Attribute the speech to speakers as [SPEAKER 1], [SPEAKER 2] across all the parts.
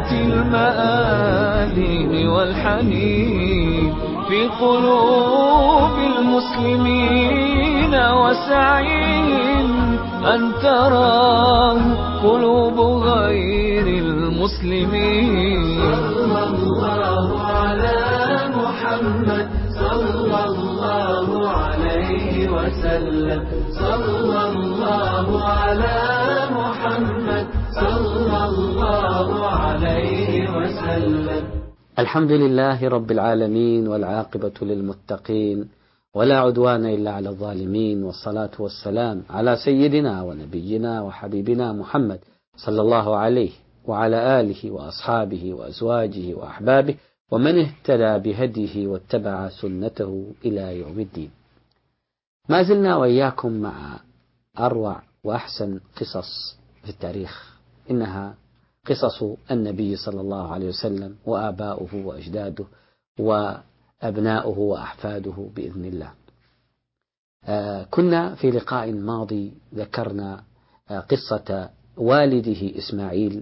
[SPEAKER 1] ذات المآلم والحنين في قلوب المسلمين وسعيهم أن تراه قلوب غير المسلمين. صلى الله على محمد صلى الله عليه وسلم. صلى الله على محمد صلى الله عليه وسلم.
[SPEAKER 2] الحمد لله رب العالمين، والعاقبة للمتقين، ولا عدوان إلا على الظالمين، والصلاة والسلام على سيدنا ونبينا وحبيبنا محمد صلى الله عليه وعلى آله وأصحابه وأزواجه وأحبابه ومن اهتدى بهديه واتبع سنته إلى يوم الدين. ما زلنا وإياكم مع أروع وأحسن قصص في التاريخ، إنها قصص النبي صلى الله عليه وسلم وآباؤه وأجداده وأبناؤه وأحفاده بإذن الله. كنا في لقاء ماضي ذكرنا قصة والده إسماعيل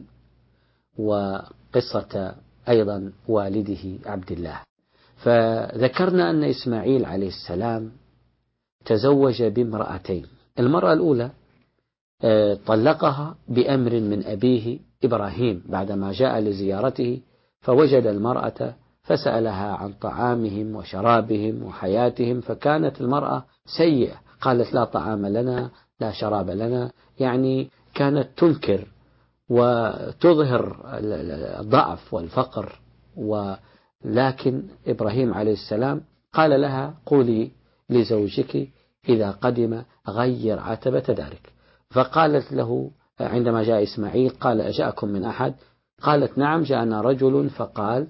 [SPEAKER 2] وقصة أيضا والده عبد الله، فذكرنا أن إسماعيل عليه السلام تزوج بامرأتين. المرأة الأولى طلقها بأمر من أبيه إبراهيم بعدما جاء لزيارته، فوجد المرأة فسألها عن طعامهم وشرابهم وحياتهم، فكانت المرأة سيئة، قالت لا طعام لنا لا شراب لنا، يعني كانت تنكر وتظهر الضعف والفقر. ولكن إبراهيم عليه السلام قال لها قولي لزوجك إذا قدم غير عتبة دارك. فقالت له عندما جاء إسماعيل قال أجاءكم من أحد؟ قالت نعم جاءنا رجل فقال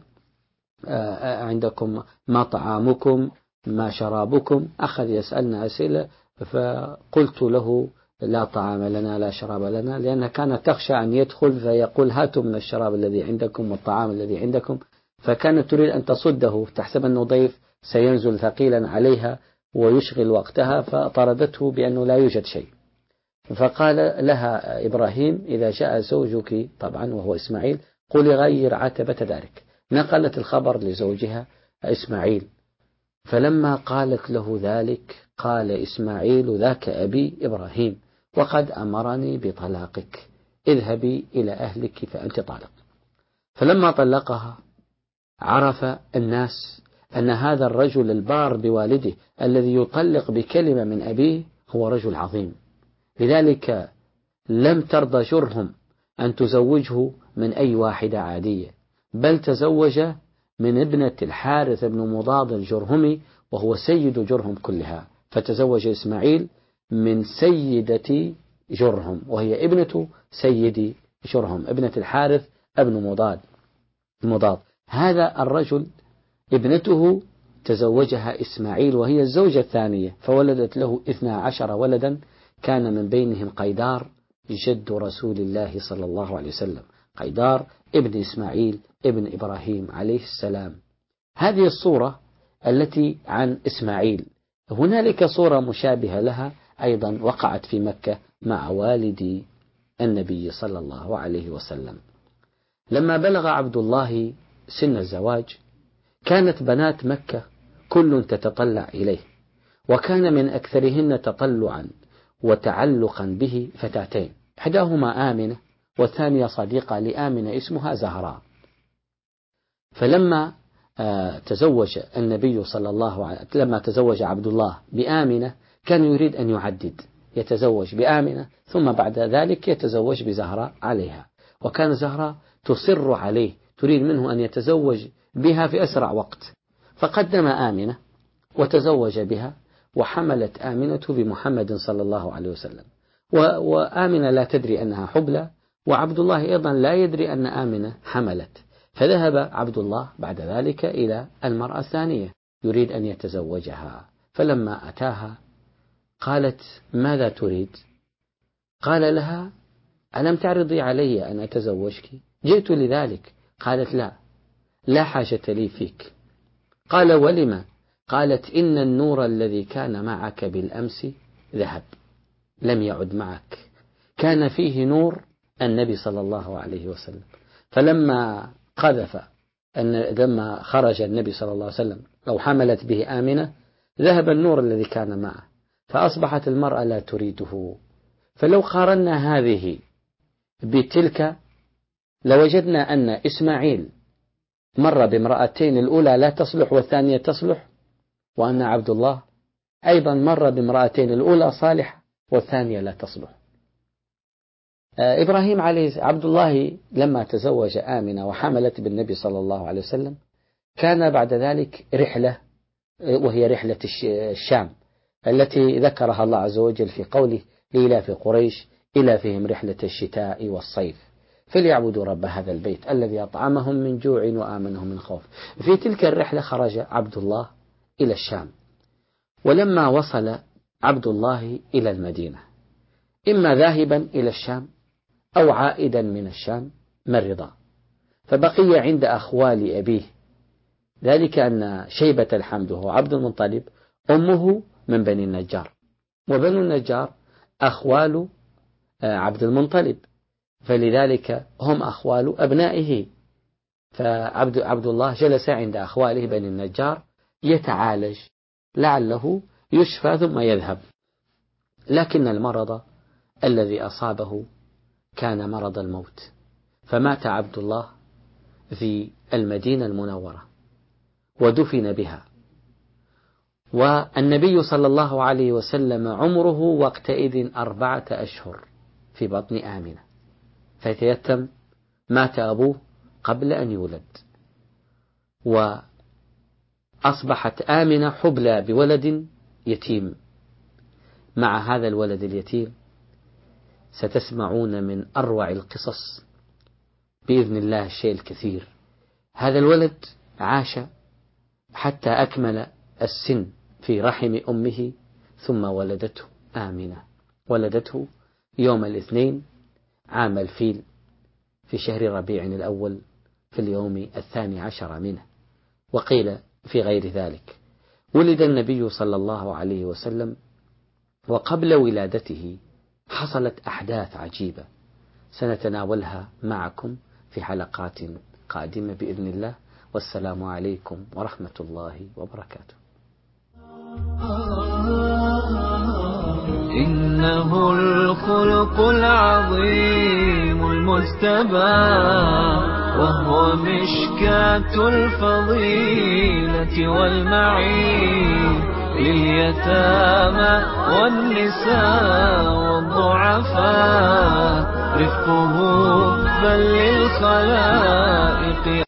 [SPEAKER 2] عندكم ما طعامكم ما شرابكم، أخذ يسألنا أسئلة، فقلت له لا طعام لنا لا شراب لنا، لأنها كانت تخشى أن يدخل فيقول هاتوا من الشراب الذي عندكم والطعام الذي عندكم، فكانت تريد أن تصده، تحسب أنه ضيف سينزل ثقيلا عليها ويشغل وقتها، فطردته بأنه لا يوجد شيء. فقال لها إبراهيم إذا جاء زوجك طبعا وهو إسماعيل قولي غير عتبة دارك. نقلت الخبر لزوجها إسماعيل، فلما قالت له ذلك قال إسماعيل ذاك أبي إبراهيم وقد أمرني بطلاقك، اذهبي إلى أهلك فأنت طالق. فلما طلقها عرف الناس أن هذا الرجل البار بوالده الذي يطلق بكلمة من أبيه هو رجل عظيم، لذلك لم ترضى جرهم أن تزوجه من أي واحدة عادية، بل تزوج من ابنة الحارث بن مضاد الجرهمي وهو سيد جرهم كلها، فتزوج إسماعيل من سيدة جرهم وهي ابنة سيد جرهم ابنة الحارث ابن مضاد. هذا الرجل ابنته تزوجها إسماعيل وهي الزوجة الثانية، فولدت له 12 ولدا، كان من بينهم قيدار جد رسول الله صلى الله عليه وسلم، قيدار ابن إسماعيل ابن إبراهيم عليه السلام. هذه الصورة التي عن إسماعيل. هنالك صورة مشابهة لها أيضا وقعت في مكة مع والد النبي صلى الله عليه وسلم. لما بلغ عبد الله سن الزواج كانت بنات مكة كل تتطلع إليه، وكان من أكثرهن تطلعا وتعلقا به فتاتين، إحداهما آمنة والثانية صديقة لآمنة اسمها زهراء. فلما تزوج النبي صلى الله عليه لما تزوج عبد الله بآمنة كان يريد أن يعدد، يتزوج بآمنة ثم بعد ذلك يتزوج بزهراء عليها، وكان زهراء تصر عليه، تريد منه أن يتزوج بها في أسرع وقت، فقدم آمنة وتزوج بها، وحملت آمنة بمحمد صلى الله عليه وسلم، وآمنة لا تدري أنها حبلى، وعبد الله أيضا لا يدري أن آمنة حملت. فذهب عبد الله بعد ذلك إلى المرأة الثانية يريد أن يتزوجها، فلما أتاها قالت ماذا تريد؟ قال لها ألم تعرضي علي أن أتزوجك؟ جئت لذلك. قالت لا حاجة لي فيك. قال ولم؟ قالت إن النور الذي كان معك بالأمس ذهب، لم يعد معك، كان فيه نور النبي صلى الله عليه وسلم، فلما قذف لما خرج النبي صلى الله عليه وسلم أو حملت به آمنة ذهب النور الذي كان معه، فأصبحت المرأة لا تريده. فلو قارنا هذه بتلك لوجدنا أن إسماعيل مر بامرأتين، الأولى لا تصلح والثانية تصلح، وأن عبد الله أيضا مر بامرأتين، الأولى صالحة والثانية لا تصلح. إبراهيم عبد الله لما تزوج آمنة وحملت بالنبي صلى الله عليه وسلم كان بعد ذلك رحلة، وهي رحلة الشام التي ذكرها الله عز وجل في قوله لإلاف قريش إلافهم رحلة الشتاء والصيف فليعبدوا رب هذا البيت الذي أطعمهم من جوع وآمنهم من خوف. في تلك الرحلة خرج عبد الله إلى الشام، ولما وصل عبد الله إلى المدينة إما ذاهبا إلى الشام أو عائدا من الشام مرضا، فبقي عند أخوال أبيه، ذلك أن شيبة الحمد هو عبد المطلب أمه من بني النجار، وبنو النجار أخوال عبد المطلب، فلذلك هم أخوال أبنائه. فعبد الله جلس عند أخواله بني النجار يتعالج لعله يشفى ثم يذهب، لكن المرض الذي أصابه كان مرض الموت، فمات عبد الله في المدينة المنورة ودفن بها، والنبي صلى الله عليه وسلم عمره وقتئذ 4 أشهر في بطن آمنة، فيتيتم مات أبوه قبل أن يولد، وأصبحت آمنة حبلى بولد يتيم. مع هذا الولد اليتيم ستسمعون من أروع القصص بإذن الله الشيء الكثير. هذا الولد عاش حتى أكمل السن في رحم أمه، ثم ولدته آمنة، ولدته يوم الاثنين عام الفيل في شهر ربيع الأول في اليوم 12 منه، وقيل في غير ذلك. ولد النبي صلى الله عليه وسلم، وقبل ولادته حصلت أحداث عجيبة سنتناولها معكم في حلقات قادمة بإذن الله، والسلام عليكم ورحمة الله وبركاته.
[SPEAKER 1] إنه الخلق العظيم المجتبى، وهو مشكاة الفضيلة والمعين، لليتامى والنساء والضعفاء رفقه بل للخلائق